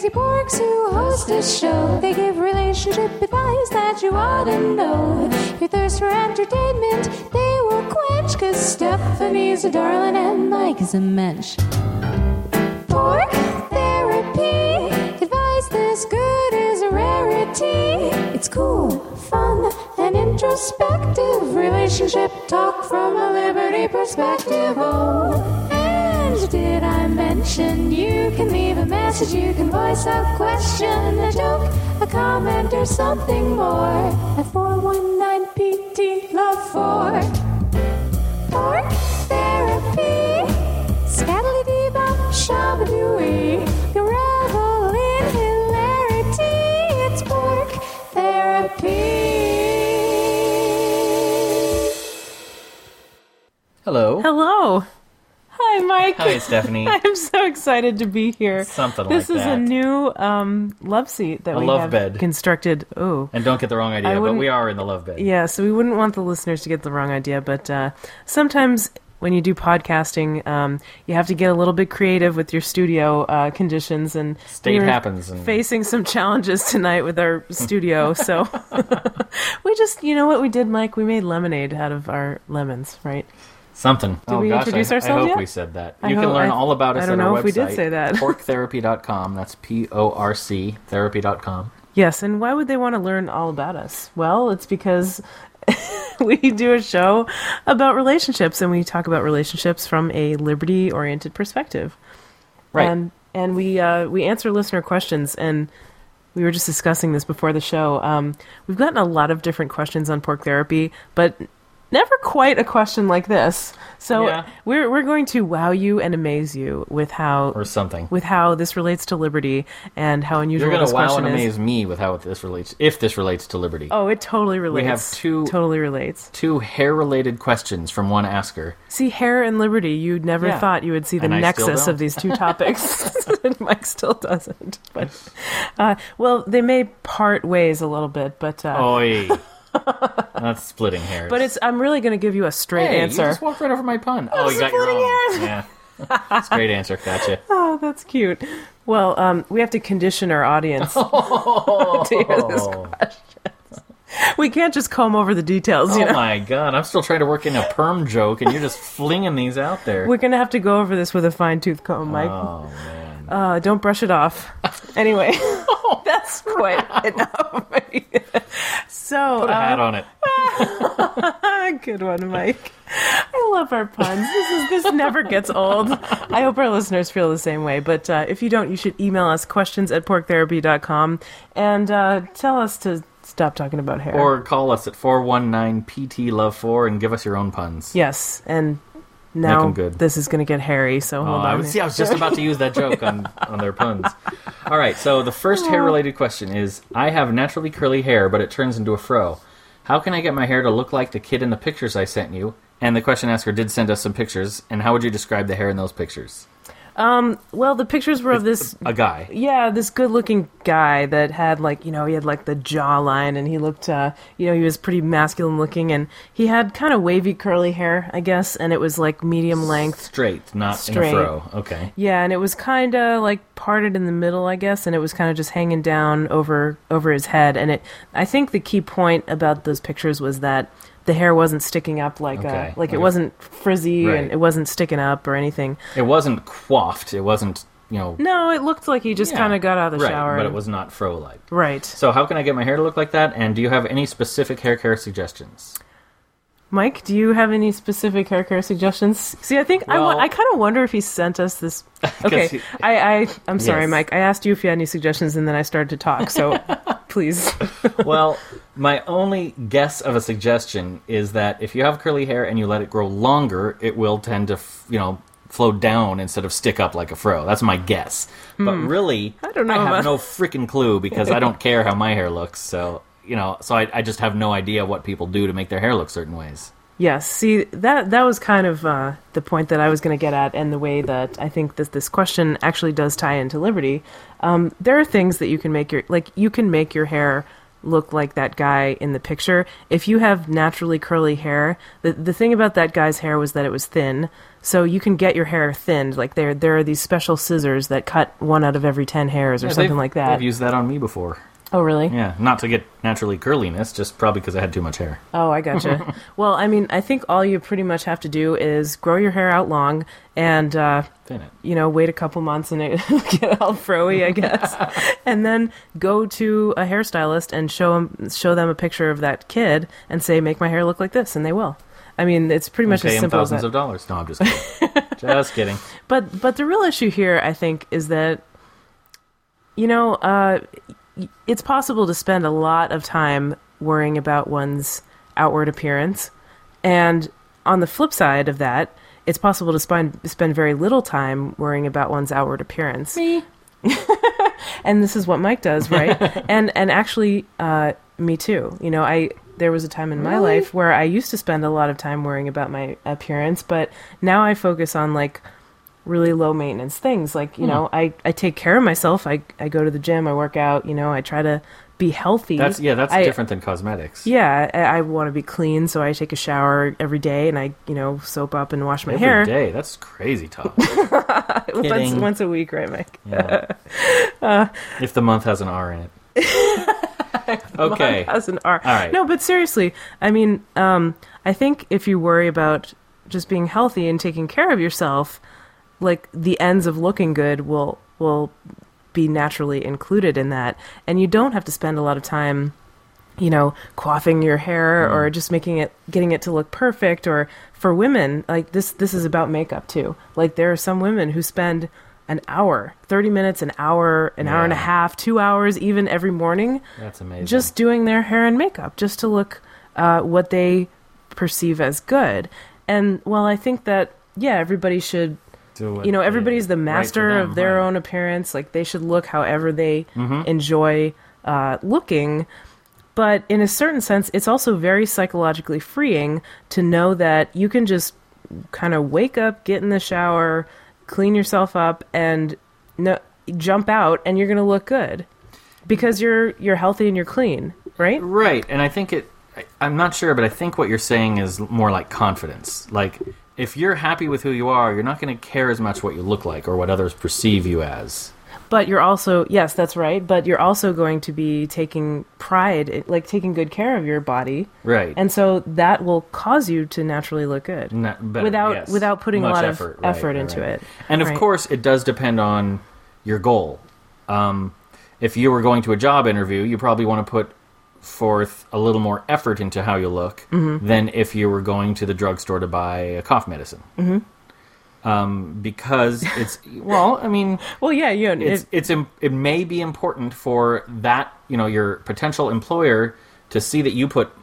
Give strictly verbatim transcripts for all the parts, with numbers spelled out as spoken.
crazy porks who host a show. They give relationship advice that you ought to know. Your thirst for entertainment, they will quench, 'cause Stephanie's a darling and Mike is a mensch. Pork therapy, advice this good is a rarity. It's cool, fun, and introspective. Relationship talk from a Liberty perspective. Oh, and did I mention you can leave a message, you can voice a question, a joke, a comment, or something more at four one nine P T Love four. Pork therapy, scattery-dee-bop, shabadooey, you revel in hilarity. It's pork therapy. Hello. Hello. Hi, Mike. Hi, Stephanie. I'm so excited to be here. Something this like is that. a new um, love seat that A we love have bed. constructed. Oh, And don't get the wrong I idea, but wouldn't- we are in the love bed. yeah. So we wouldn't want the listeners to get the wrong idea, but uh, sometimes when you do podcasting, um, you have to get a little bit creative with your studio uh, conditions. And State we were happens and- facing some challenges tonight with our studio. So we just, you know what we did, Mike? We made lemonade out of our lemons, right? Something. Did oh, we gosh, introduce I, ourselves I hope yet? we said that. I you can hope- learn I- all about us I don't at our know website. if we did say that. pork therapy dot com. That's P O R C, therapy dot com. Yes, and why would they want to learn all about us? Well, it's because we do a show about relationships, and we talk about relationships from a liberty-oriented perspective. Right. And and we uh, we answer listener questions, and we were just discussing this before the show. Um, we've gotten a lot of different questions on pork therapy, but never quite a question like this. So Yeah. we're we're going to wow you and amaze you with how Or something. with how this relates to liberty and how unusual You're going this to wow question and is. amaze me with how this relates, if this relates to liberty. Oh, it totally relates. have two- Totally relates. Two hair-related questions from one asker. See, hair and liberty, you never Yeah. thought you would see the And I still nexus don't. of these two topics. Mike still doesn't. But, uh, well, they may part ways a little bit, but uh, Oi. That's splitting hairs. but it's. I'm really going to give you a straight hey, answer. you just walked right over my pun. Oh, you got your splitting own. hairs. Yeah. Straight answer. Gotcha. Oh, that's cute. Well, um, we have to condition our audience to hear this question. We can't just comb over the details, you Oh know. my god, I'm still trying to work in a perm joke, and you're just flinging these out there. We're going to have to go over this with a fine-tooth comb, Mike. Oh man. Uh, don't brush it off. Anyway, that's quite enough. So, Put a uh, hat on it. good one, Mike. I love our puns. This is this never gets old. I hope our listeners feel the same way. But uh, if you don't, you should email us questions at pork therapy dot com and uh, tell us to stop talking about hair. Or call us at four one nine P T love four and give us your own puns. yes, and now 'em good. this is going to get hairy. So Oh, hold I on. was, see, I was just about to use that joke on, on their puns. All right, so the first hair-related question is, I have naturally curly hair, but it turns into a fro. How can I get my hair to look like the kid in the pictures I sent you? And the question asker did send us some pictures, and how would you describe the hair in those pictures? Well, the pictures were of this. A guy. Yeah, this good-looking guy that had, like, you know, he had, like, the jawline, and he looked, uh, you know, he was pretty masculine-looking, and he had kind of wavy, curly hair, I guess, and it was, like, medium length. Straight, not Straight. in a fro. Okay. Yeah, and it was kind of, like, parted in the middle, I guess, and it was kind of just hanging down over over his head, and it. I think the key point about those pictures was that the hair wasn't sticking up like Okay. uh, like Okay. it wasn't frizzy Right. and it wasn't sticking up or anything. It wasn't coiffed. It wasn't, you know... No, it looked like he just yeah, kind of got out of the right, shower. but and- it was not fro-like. right. So how can I get my hair to look like that? And do you have any specific hair care suggestions? Mike, do you have any specific hair care suggestions? See, I think I Well- wa- I kind of wonder if he sent us this. Okay, he- I, I I'm sorry, Yes. Mike. I asked you if you had any suggestions, and then I started to talk. So, please. Well, my only guess of a suggestion is that if you have curly hair and you let it grow longer, it will tend to, f- you know, flow down instead of stick up like a fro. That's my guess. But really, I don't know I have about- no freaking clue because I don't care how my hair looks. So, you know, so I, I just have no idea what people do to make their hair look certain ways. Yes, see, that that was kind of uh, the point that I was going to get at, and the way that I think that this question actually does tie into liberty. Um, there are things that you can make your, like, you can make your hair look like that guy in the picture. If you have naturally curly hair, the the thing about that guy's hair was that it was thin, so you can get your hair thinned. Like there there are these special scissors that cut one out of every ten hairs or Yeah, something they've- like that. I've used that on me before. Oh, really? Yeah, not to get naturally curliness, just probably because I had too much hair. Oh, I gotcha. Well, I mean, I think all you pretty much have to do is grow your hair out long and, uh, Thin it. you know, wait a couple months and it get all froey, I guess, and then go to a hairstylist and show them show them a picture of that kid and say, "Make my hair look like this," and they will. I mean, it's pretty much Pay as him simple as thousands that. of dollars. No, I'm just kidding. Just kidding. But but the real issue here, I think, is that, you know, uh, y- it's possible to spend a lot of time worrying about one's outward appearance, and on the flip side of that, it's possible to spend spend very little time worrying about one's outward appearance. Me. And this is what Mike does, right? and and actually, uh, me too. You know, I there was a time in my Really? life where I used to spend a lot of time worrying about my appearance, but now I focus on like really low maintenance things. Like, you Hmm. know, I, I take care of myself. I I go to the gym. I work out. You know, I try to be healthy. That's yeah, that's I- different than cosmetics. Yeah, I, I want to be clean, so I take a shower every day and I, you know, soap up and wash my Every hair day. That's crazy talk. once Kidding. once a week, right, Mike? Yeah. if the month has an R in it. Okay. As an R. All right. No, but seriously, I mean, um, I think if you worry about just being healthy and taking care of yourself, like the ends of looking good will will be naturally included in that, and you don't have to spend a lot of time, you know, coiffing your hair or just making it, getting it to look perfect. Or for women, like this, this is about makeup too. Like there are some women who spend an hour, thirty minutes, an hour, an hour and a Yeah. half, two hours, even every morning, That's amazing. just doing their hair and makeup just to look uh, what they perceive as good. And while I think that, yeah, everybody should, Do what you know, is everybody's the right for master them, of their right. own appearance. Like they should look however they Mhm. enjoy uh, looking. But in a certain sense, it's also very psychologically freeing to know that you can just kind of wake up, get in the shower, clean yourself up, and no, jump out, and you're going to look good because you're you're healthy and you're clean, right? Right, and I think it. I, I'm not sure, but I think what you're saying is more like confidence. Like, if you're happy with who you are, you're not going to care as much what you look like or what others perceive you as. But you're also, yes, that's right, but you're also going to be taking pride, in- like taking good care of your body. Right. And so that will cause you to naturally look good. Na- better, without- yes. without putting a Much lot of effort, right, effort right, into right. it. And of Right. course, it does depend on your goal. Um, if you were going to a job interview, you probably want to put forth a little more effort into how you look Mm-hmm. than if you were going to the drugstore to buy a cough medicine. Mm-hmm. Um, because it's well, I mean, Well, yeah, you know, it's it, it's im- it may be important for that, you know, your potential employer to see that you put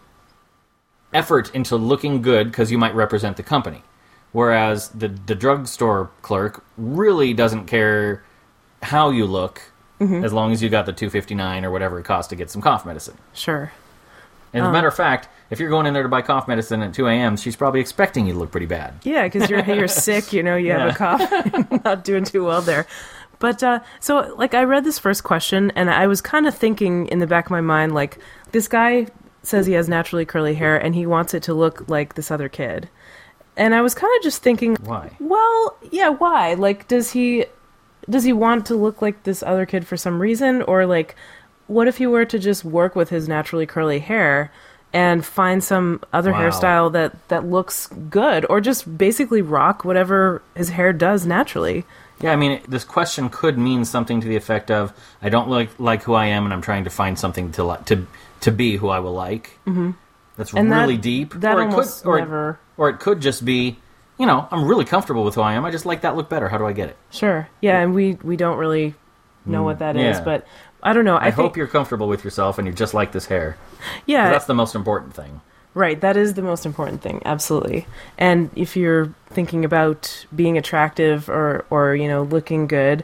effort into looking good because you might represent the company, whereas the the drugstore clerk really doesn't care how you look as long as you got the two fifty-nine or whatever it costs to get some cough medicine. sure. And as a matter of fact, if you're going in there to buy cough medicine at two a.m., she's probably expecting you to look pretty bad. Yeah, because you're you're sick, you know, you have a Yeah. cough, not doing too well there. But uh, so, like, I read this first question, and I was kind of thinking in the back of my mind, like, this guy says he has naturally curly hair, and he wants it to look like this other kid. And I was kind of just thinking, Why? well, yeah, why? Like, does he does he want to look like this other kid for some reason, or like, what if he were to just work with his naturally curly hair and find some other Wow. hairstyle that that looks good, or just basically rock whatever his hair does naturally? Yeah, I mean, this question could mean something to the effect of, I don't like like who I am, and I'm trying to find something to li- to to be who I will like. Mm-hmm. That's And that- really deep. that or it almost could, or, never- it, or it could just be, you know, I'm really comfortable with who I am. I just like that look better. How do I get it? Sure, yeah, and we we don't really know what that is, yeah. but I don't know. I, I, think, hope you're comfortable with yourself and you just like this hair. 'Cause yeah, That's the most important thing. right. That is the most important thing, absolutely. And if you're thinking about being attractive or or you know looking good,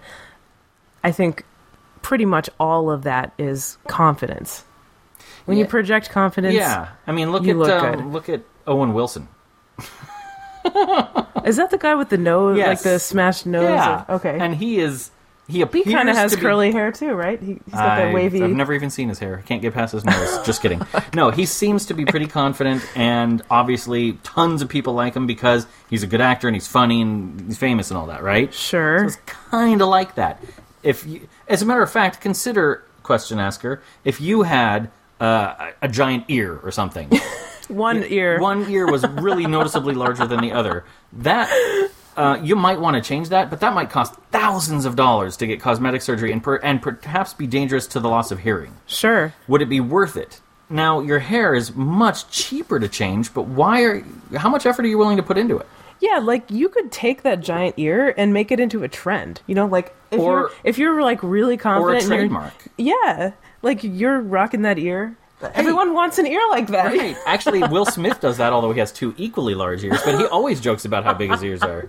I think pretty much all of that is confidence. When you Yeah. project confidence, Yeah, I mean, look you at look um, good. look at Owen Wilson. is that the guy with the nose, Yes. like the smashed nose? Yeah, or- okay. and he is He appears He kind of has to be- curly hair too, right? He, he's got that I've- wavy. I've never even seen his hair. Can't get past his nose. Just kidding. No, he seems to be pretty confident, and obviously tons of people like him because he's a good actor and he's funny and he's famous and all that, right? Sure. So it's kind of like that. If you, as a matter of fact, consider, question asker, if you had uh, a, a giant ear or something. One ear. One ear was really noticeably larger than the other. That uh, you might want to change that, but that might cost thousands of dollars to get cosmetic surgery and per, and perhaps be dangerous to the loss of hearing. Sure. Would it be worth it? Now, your hair is much cheaper to change, but why are? How much effort are you willing to put into it? Yeah, like you could take that giant ear and make it into a trend. You know, like if Or- you're if you're like really confident, Or a and you're- trademark. Yeah, like you're rocking that ear. Everyone wants an ear like that. Right. Actually, Will Smith does that, although he has two equally large ears, but he always jokes about how big his ears are.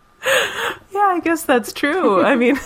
Yeah, I guess that's true. I mean,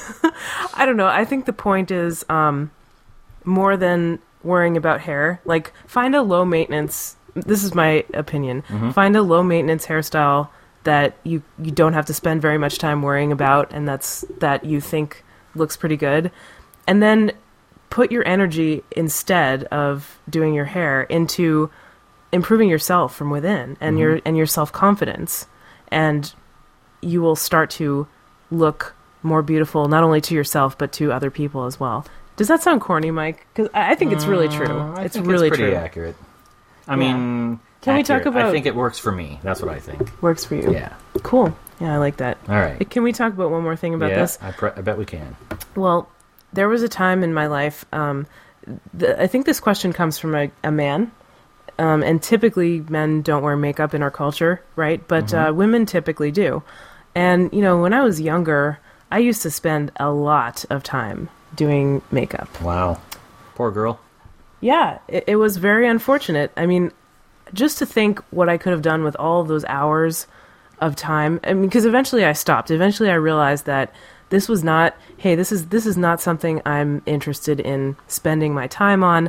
I don't know. I think the point is um, more than worrying about hair. Like, find a low maintenance. This is my opinion. Mm-hmm. Find a low maintenance hairstyle that you you don't have to spend very much time worrying about, and that's that you think looks pretty good, and then put your energy instead of doing your hair into improving yourself from within and Mm-hmm. your and your self-confidence, and you will start to look more beautiful not only to yourself but to other people as well. Does that sound corny, Mike? Because I I think it's really true. Uh, I it's think really it's pretty true. accurate. I mean, Can we talk accurate. about- I think it works for me. That's what I think. Works for you. Yeah. Cool. Yeah, I like that. All right. Can we talk about one more thing about yeah, this? I, pre- I bet we can. Well, there was a time in my life. Um, the, I think this question comes from a, a man, um, and typically men don't wear makeup in our culture, right? But Mm-hmm. uh, women typically do. And you know, when I was younger, I used to spend a lot of time doing makeup. Wow. Poor girl. Yeah, it, it was very unfortunate. I mean, just to think what I could have done with all of those hours of time. I mean, because eventually I stopped. Eventually I realized that this was not, hey, this is this is not something I'm interested in spending my time on.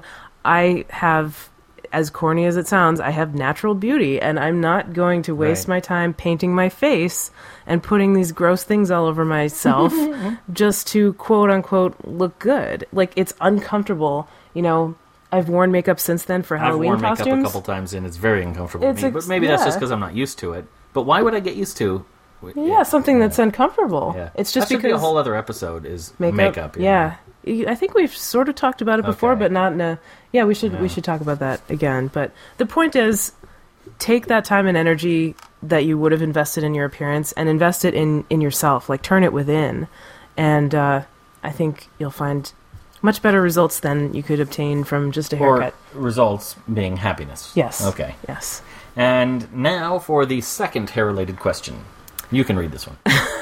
I have, as corny as it sounds, I have natural beauty, and I'm not going to waste Right. my time painting my face and putting these gross things all over myself just to quote unquote look good. Like, it's uncomfortable, you know. I've worn makeup since then for Halloween I've worn costumes. makeup a couple times, and it's very uncomfortable It's to me. ex- But maybe that's just yeah. because I'm not used to it. But why would I get used to? Yeah, something that's uncomfortable. Yeah. It's just that should because be a whole other episode is makeup. makeup. yeah. Y- I think we've sort of talked about it before, Okay. but not in a. Yeah, we should Yeah. we should talk about that again. But the point is, take that time and energy that you would have invested in your appearance and invest it in in yourself. Like, turn it within, and uh, I think you'll find much better results than you could obtain from just a Or haircut. results being happiness. Yes. Okay. Yes. And now for the second hair-related question. You can read this one.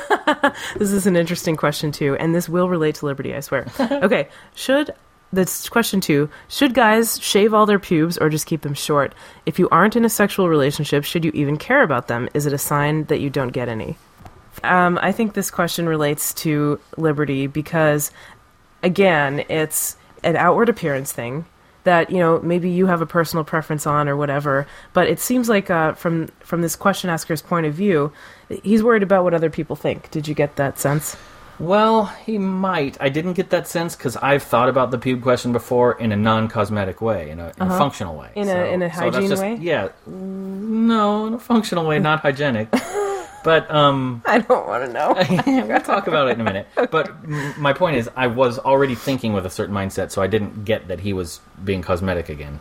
This is an interesting question too, and this will relate to Liberty, I swear. Okay, should this question two, should guys shave all their pubes or just keep them short? If you aren't in a sexual relationship, should you even care about them? Is it a sign that you don't get any? Um, I think this question relates to Liberty because, again, it's an outward appearance thing that, you know, maybe you have a personal preference on or whatever, but it seems like uh, from from this question asker's point of view, he's worried about what other people think. Did you get that sense? Well, he might. I didn't get that sense because I've thought about the pube question before in a non-cosmetic way, in a, in a functional way. In a- in a that's hygiene just- way? Yeah. No, in a functional way, not hygienic. But, um... I don't want to know. we'll talk about it in a minute. But m- my point is, I was already thinking with a certain mindset, so I didn't get that he was being cosmetic again.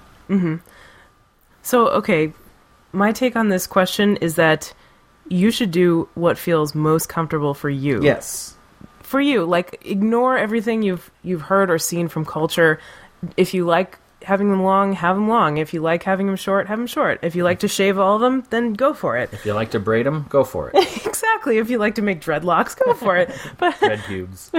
So, okay, my take on this question is that you should do what feels most comfortable for you. Yes. For you, like, ignore everything you've you've heard or seen from culture. If you like having them long, have them long. If you like having them short, have them short. If you like to shave all of them, then go for it. If you like to braid them, go for it. Exactly. If you like to make dreadlocks, go for it. But Red pubes.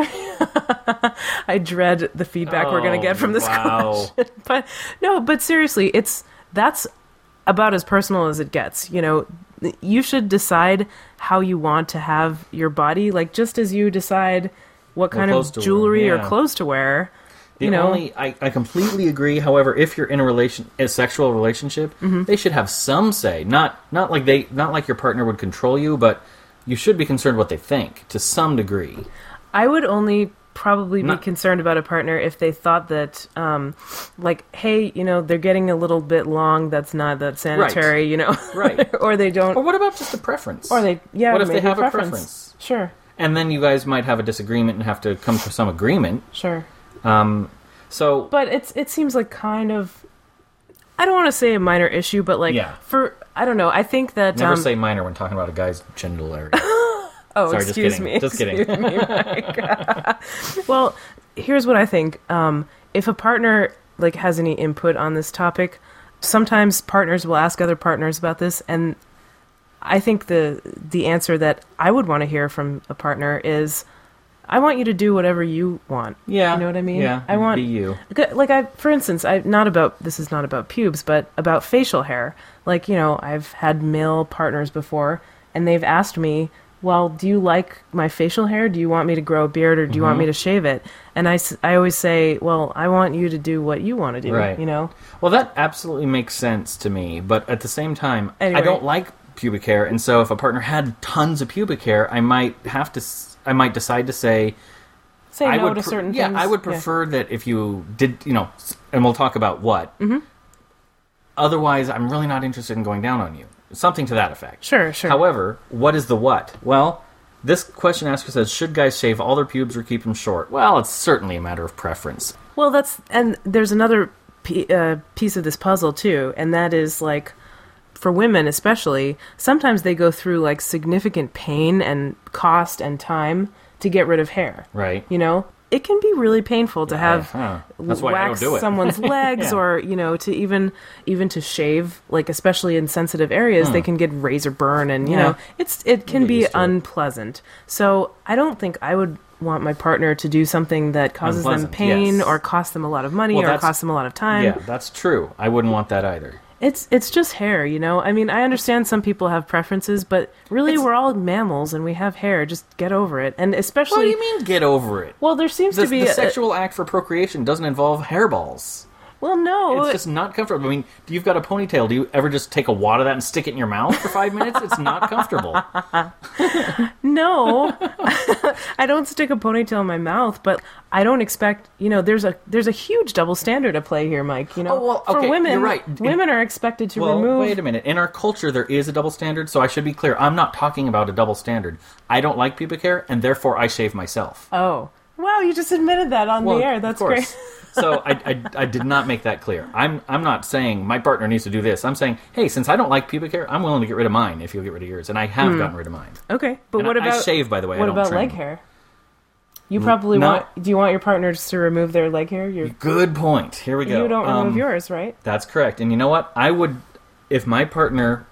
I dread the feedback we're going to get from this wow. question. But no, but seriously, it's that's about as personal as it gets. You know, you should decide how you want to have your body, like just as you decide what kind clothes of to wear, jewelry or yeah. clothes to wear. The You know, only I, I completely agree. However, if you're in a relation, a sexual relationship, Mm-hmm. they should have some say. Not not like they not like your partner would control you, but you should be concerned what they think to some degree. I would only probably be Not- concerned about a partner if they thought that, um, like, hey, you know, they're getting a little bit long. That's not that sanitary, you know, Right. or they don't, Or what about just a preference? or they, yeah, What if they maybe have a preference. preference? Sure, And then you guys might have a disagreement and have to come to some agreement. sure. Um, so But it's it seems like kind of, I don't want to say a minor issue, but like Yeah. for I don't know. I think that never um, say minor when talking about a guy's genital area. oh, Sorry, just excuse kidding. me, Just kidding. excuse me, Mike. Well, here's what I think. Um, if a partner like has any input on this topic, sometimes partners will ask other partners about this, and I think the the answer that I would want to hear from a partner is, I want you to do whatever you want. Yeah. You know what I mean? Yeah. I want Be you. like I for instance, I not about this is not about pubes, but about facial hair. Like, you know, I've had male partners before and they've asked me, "Well, do you like my facial hair? Do you want me to grow a beard or do you want me to shave it?" And I, s- I always say, "Well, I want you to do what you want to do." Right. You know? Well, that absolutely makes sense to me, but at the same time, Anyway. I don't like pubic hair, and so if a partner had tons of pubic hair, I might have to. s- I might decide to say. Say I no would to pre- certain yeah, things. I would prefer that if you did, you know, s- and we'll talk about what. Mm-hmm. Otherwise, I'm really not interested in going down on you. Something to that effect. Sure, sure. However, what is the what? Well, this question asker says, should guys shave all their pubes or keep them short? Well, it's certainly a matter of preference. Well, that's and there's another p- uh, piece of this puzzle too, and that is like for women especially, sometimes they go through like significant pain and cost and time to get rid of hair. Right. You know, it can be really painful to have huh. That's why I don't wax do it. someone's legs, Yeah. or you know, to even even to shave, like especially in sensitive areas, they can get razor burn, and you Hmm. Yeah. know, it's it can get be used to it. unpleasant. So I don't think I would want my partner to do something that causes them Unpleasant, pain yes. or costs them a lot of money Well, or that's- costs them a lot of time. Yeah, that's true. I wouldn't want that either. It's it's just hair, you know. I mean, I understand some people have preferences, but really, It's- we're all mammals and we have hair. Just get over it. And especially, What do you mean, get over it? well, there seems The, to be the a- sexual act for procreation doesn't involve hairballs. well, no, It's just not comfortable. I mean, you've got a ponytail. Do you ever just take a wad of that and stick it in your mouth for five minutes? It's not comfortable. no, I don't stick a ponytail in my mouth, but I don't expect. You know, there's a there's a huge double standard at play here, Mike. You know, Oh, well, for okay, women, you're right. women are expected to Well, remove. wait a minute. In our culture, there is a double standard, so I should be clear. I'm not talking about a double standard. I don't like pubic hair, and therefore I shave myself. Oh, wow! You just admitted that on Well, the air. of That's course. great. So I, I, I did not make that clear. I'm I'm not saying my partner needs to do this. I'm saying, hey, since I don't like pubic hair, I'm willing to get rid of mine if you'll get rid of yours, and I have gotten rid of mine. Okay, but And what I- I about shave, by the way, I What don't about trim. leg hair? You probably no. want. Do you want your partners to remove their leg hair? You're, Good point. Here we go. you don't remove Um, yours, right? That's correct. And you know what? I would, if my partner,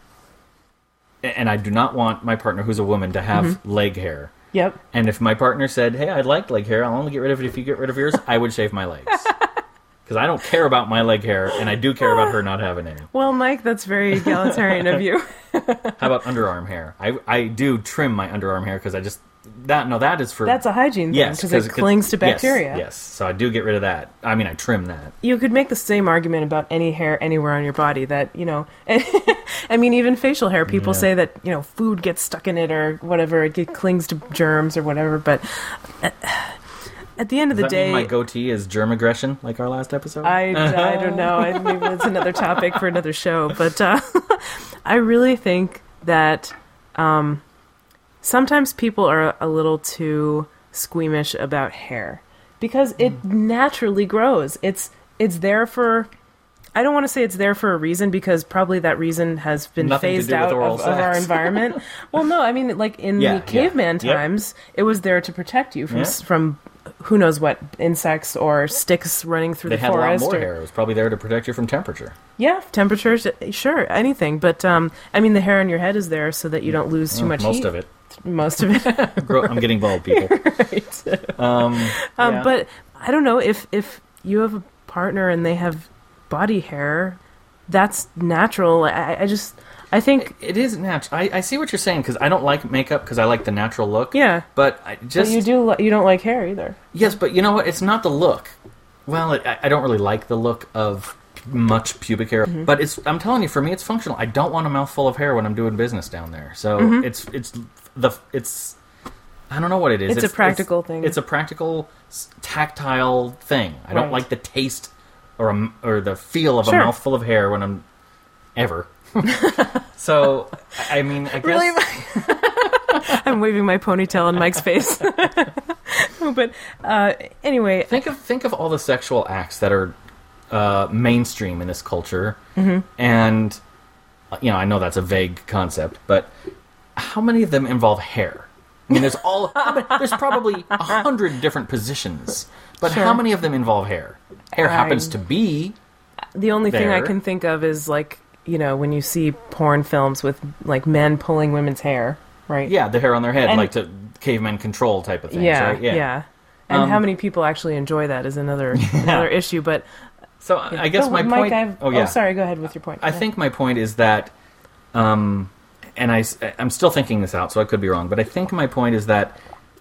and I do not want my partner who's a woman to have Mm-hmm. leg hair. Yep. And if my partner said, hey, I like leg hair, I'll only get rid of it if you get rid of yours, I would shave my legs. Because I don't care about my leg hair, and I do care about her not having any. Well, Mike, that's very egalitarian of you. How about underarm hair? I, I do trim my underarm hair because I just, that, no, that is for... That's a hygiene thing yes, because it clings to yes, bacteria. Yes, so I do get rid of that. I mean, I trim that. You could make the same argument about any hair anywhere on your body that, you know, I mean, even facial hair, people Yeah. say that, you know, food gets stuck in it or whatever, it get, clings to germs or whatever, but at, at the end of Does the that mean day, my goatee is germ aggression, like our last episode? I, I don't know. I, maybe it's another topic for another show. But uh, I really think that um, sometimes people are a little too squeamish about hair because it naturally grows. It's it's there for. I don't want to say it's there for a reason because probably that reason has been Nothing to phased do with out oral of, of our sex. environment. Well, no, I mean like in Yeah, the yeah. caveman Yep. times, it was there to protect you from Yeah. s from who knows what insects or sticks running through They the had a lot forest. more or, hair. It was probably there to protect you from temperature. Yeah, temperatures, sure, anything. But um, I mean, the hair on your head is there so that you don't lose too Well, much most heat. of it. Most of it. Grow- I'm getting bald, people. Right. Um, Um, yeah. But I don't know if if you have a partner and they have body hair, that's natural. I, I just I think it is natural. I, I see what you're saying because I don't like makeup because I like the natural look. yeah. But I But just you do li- you don't like hair either. yes, but you know what? It's not the look. Well, it, I, I don't really like the look of much pubic hair, Mm-hmm. but it's. I'm telling you, for me, it's functional. I don't want a mouthful of hair when I'm doing business down there. So Mm-hmm. it's it's the it's I don't know what it is. It's a practical thing. It's a practical, s- tactile thing. I don't Right. like the taste or a, or the feel of Sure. a mouthful of hair when I'm ever. So, I mean, I guess Really? I'm waving my ponytail in Mike's face. But uh, anyway, think of think of all the sexual acts that are uh, mainstream in this culture, mm-hmm. and uh, you know, I know that's a vague concept, but how many of them involve hair? I mean, there's all there's probably a hundred different positions, but Sure. how many of them involve hair? Hair happens I- to be the only thing I there. can think of is like, you know, when you see porn films with like men pulling women's hair, right? yeah, the hair on their head, And- like to caveman control type of things, yeah, right? yeah. And Um, how many people actually enjoy that is another another issue. But So I guess Oh, my Mike, point. I've, oh yeah, sorry. Go ahead with your point. I think my point is that, um, and I, am still thinking this out, so I could be wrong, but I think my point is that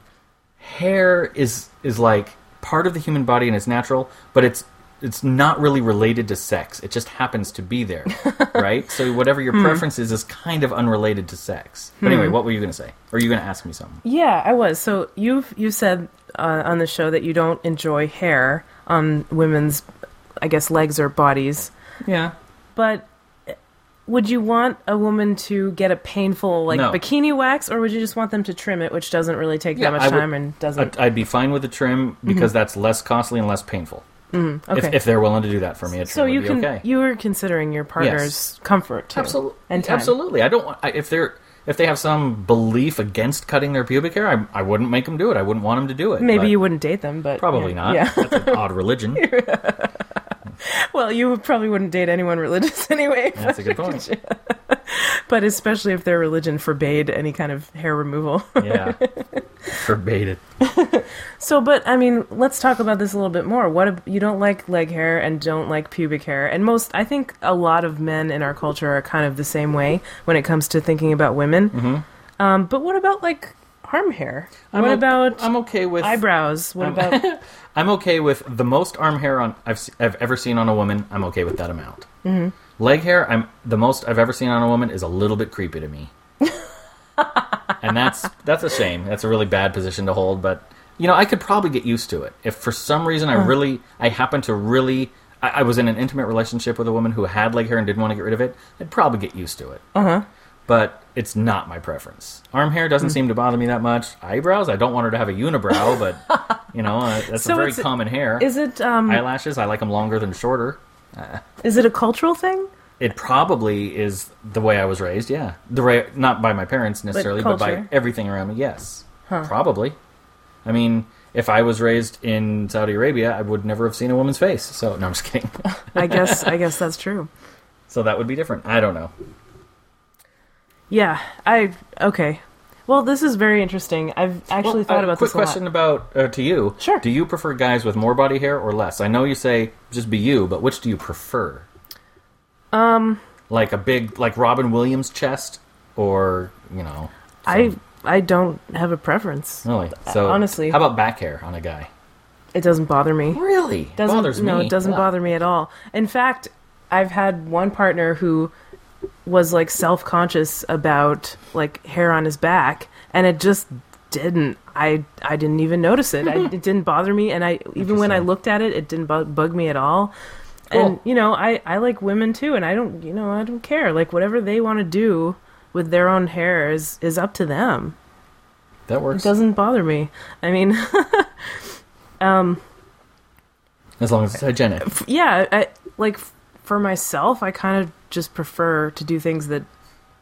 hair is is like part of the human body and it's natural, but it's it's not really related to sex. It just happens to be there, right? So whatever your preference is is kind of unrelated to sex. But anyway, what were you going to say? Or are you going to ask me something? Yeah, I was. So you've you said uh, on the show that you don't enjoy hair on women's, I guess, legs or bodies. Yeah. But would you want a woman to get a painful like No. bikini wax, or would you just want them to trim it, which doesn't really take Yeah, that much I would- time and doesn't? I'd, I'd be fine with the trim because that's less costly and less painful. okay. If, if they're willing to do that for me, a trim so would you be can okay. you were considering your partner's comfort too, Absolutely, and time. absolutely. I don't want I, if they're if they have some belief against cutting their pubic hair. I, I wouldn't make them do it. I wouldn't want them to do it. Maybe but you wouldn't date them, but probably yeah. not. Yeah. That's an odd religion. Well, you probably wouldn't date anyone religious anyway. That's a good point. But especially if their religion forbade any kind of hair removal. Yeah, forbade it. So, but I mean, let's talk about this a little bit more. What if you don't like leg hair and don't like pubic hair? And most, I think, a lot of men in our culture are kind of the same way when it comes to thinking about women. Mm-hmm. Um, but what about like arm hair? I'm what o- about I'm okay with eyebrows? What I'm- about I'm okay with the most arm hair on I've se- I've ever seen on a woman. I'm okay with that amount. Mm-hmm. Leg hair, I'm the most I've ever seen on a woman is a little bit creepy to me, and that's that's a shame. That's a really bad position to hold. But you know, I could probably get used to it if for some reason I really I happen to really I, I was in an intimate relationship with a woman who had leg hair and didn't want to get rid of it. I'd probably get used to it. uh huh? But it's not my preference. Arm hair doesn't seem to bother me that much. Eyebrows, I don't want her to have a unibrow, but you know uh, that's So a very it's a- common hair. Is it um Eyelashes, I like them longer than shorter. is it a cultural thing? It probably is the way I was raised. Yeah, the way not by my parents necessarily, but, by culture. everything around me. Yes, probably. I mean, if I was raised in Saudi Arabia, I would never have seen a woman's face. So no, I'm just kidding. I guess I guess that's true. So that would be different. I don't know. Yeah, I okay. Well, this is very interesting. I've actually Well, thought uh, about quick this a lot. question about uh, to you. Sure. Do you prefer guys with more body hair or less? I know you say just be you, but which do you prefer? Um, Like a big, like Robin Williams chest, or you know? I some- I don't have a preference. really. So honestly- how about back hair on a guy? It doesn't bother me. Really Doesn't bothers no, me. it doesn't Yeah. bother me at all. In fact, I've had one partner who was like self-conscious about like hair on his back, and it just didn't. I I didn't even notice it. I, it didn't bother me, and I even when I Interesting. looked at it, it didn't bug, bug me at all. Cool. And you know, I I like women too, and I don't you know I don't care. Like whatever they want to do with their own hair is is up to them. That It works doesn't bother me. I mean, um. as long as it's hygienic. yeah, I, like f- for myself, I kind of just prefer to do things that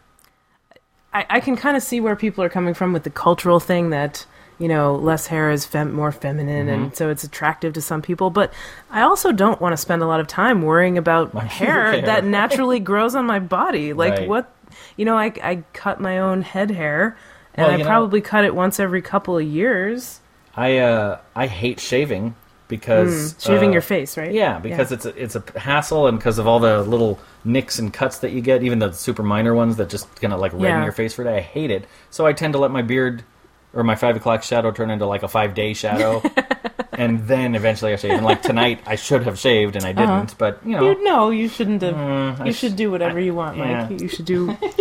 I, I can kind of see where people are coming from with the cultural thing that you know less hair is fem- more feminine, and so it's attractive to some people. But I also don't want to spend a lot of time worrying about My hair, hair. that naturally grows on my body. Like Right. what, you know, I I cut my own head hair, and Well, I you know- probably cut it once every couple of years. I uh I hate shaving because Shaving uh, your face, right? Yeah, because it's a, it's a hassle, and because of all the little nicks and cuts that you get, even the super minor ones that just kind of like redden Yeah. your face for a day. I hate it. So I tend to let my beard or my five o'clock shadow turn into like a five day shadow, and then eventually I shave. And like tonight, I should have shaved and I didn't. But you know, You know, you shouldn't have. Mm, I you sh- should do whatever I- you want, yeah. Mike. You should do.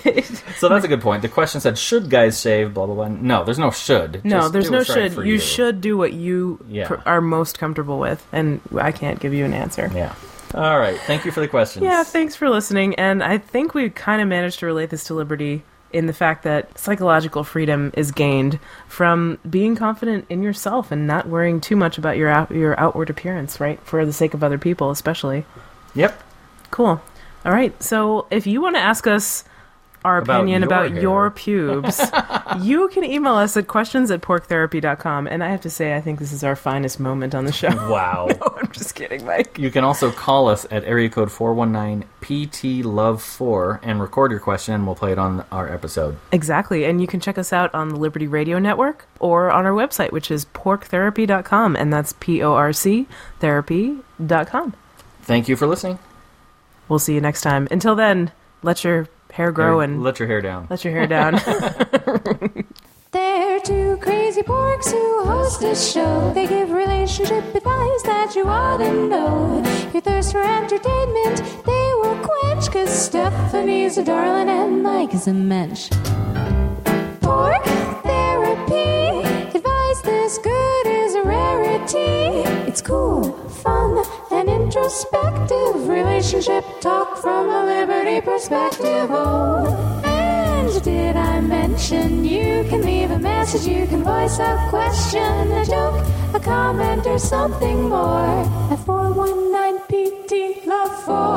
So that's a good point. The question said, should guys shave, blah, blah, blah. No, there's no should. No, Just there's do no what's right should. for You, you should do what you Yeah. pr- are most comfortable with, and I can't give you an answer. Yeah. All right. Thank you for the questions. Yeah, thanks for listening. And I think we kind of managed to relate this to Liberty in the fact that psychological freedom is gained from being confident in yourself and not worrying too much about your out- your outward appearance, right? For the sake of other people, especially. Yep. Cool. All right. So if you want to ask us our About opinion your about hair. your pubes, you can email us at questions at pork therapy dot com. And I have to say, I think this is our finest moment on the show. Wow. No, I'm just kidding, Mike. You can also call us at area code four one nine P T love four and record your question, and we'll play it on our episode. Exactly. And you can check us out on the Liberty Radio Network or on our website, which is pork therapy dot com. And that's P O R C therapy dot com. Thank you for listening. We'll see you next time. Until then, let your hair grow and Let your hair down. let your hair down. They're two crazy porks who host a show. They give relationship advice that you ought to know. Your thirst for entertainment, they will quench, 'cause Stephanie's a darling and Mike is a mensch. Pork therapy, advice this good is a rarity. It's cool, fun, and introspective. Relationship talk from a Liberty perspective. Oh, and did I mention you can leave a message, you can voice a question, a joke, a comment, or something more at four one nine P T love four.